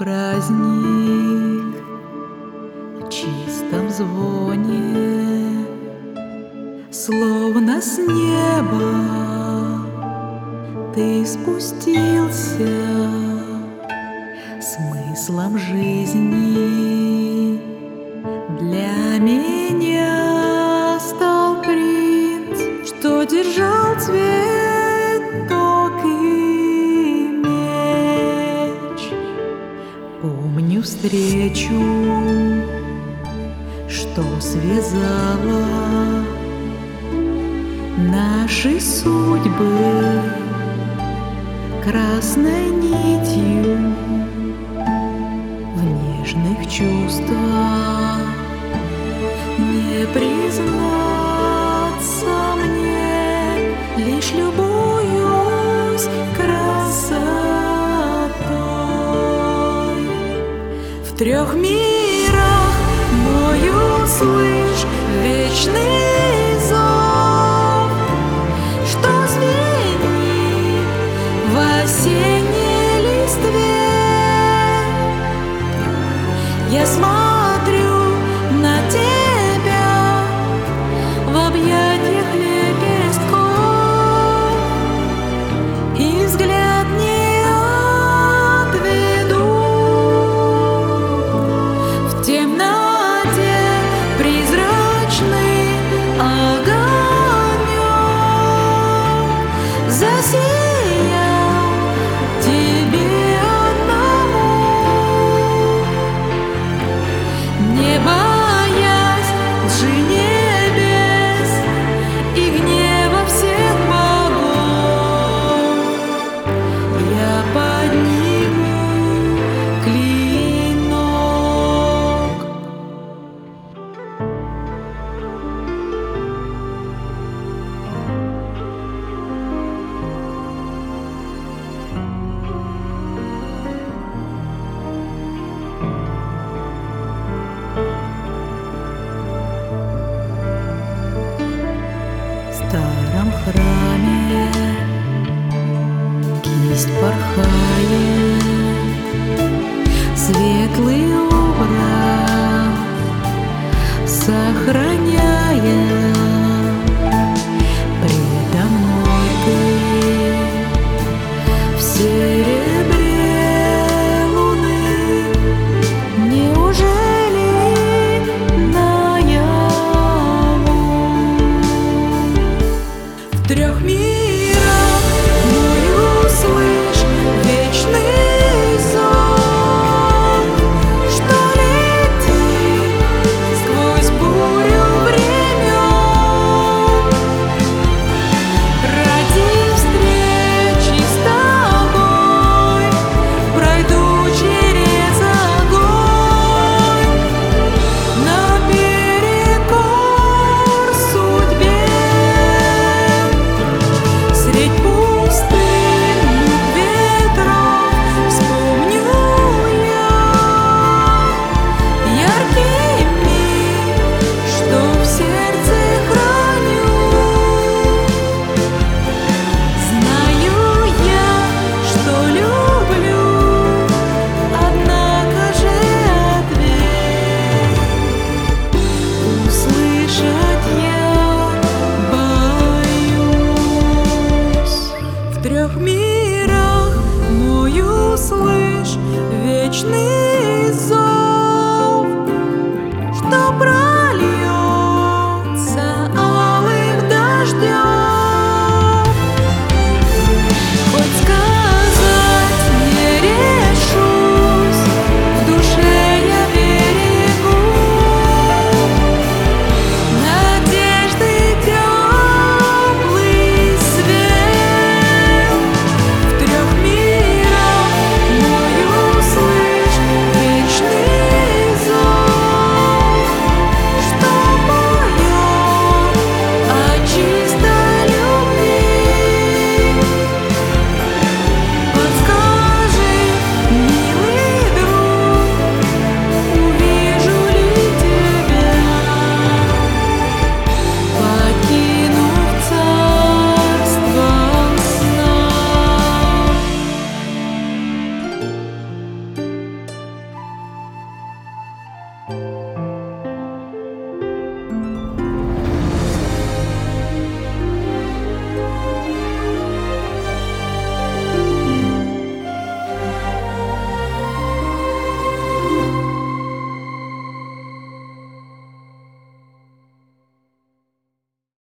праздник в чистом звоне, словно с неба ты спустился, смыслом жизни для меня стал принц, что держал цветок и меч. Помню встречу, что связала наши судьбы красной нитью в нежных чувствах. Не признаться мне, лишь любуюсь красотой. В трех мирах мой услышь вечный зов, что звенит в осенней листве. Я смотрю на тебя в объятиях лепестков и взгляд не отведу. В темноте призрачный огонек засиял тебе одному, не боясь лжи небес и гнева всех богов. Я подниму клинок. В старом храме кисть порхает, светлый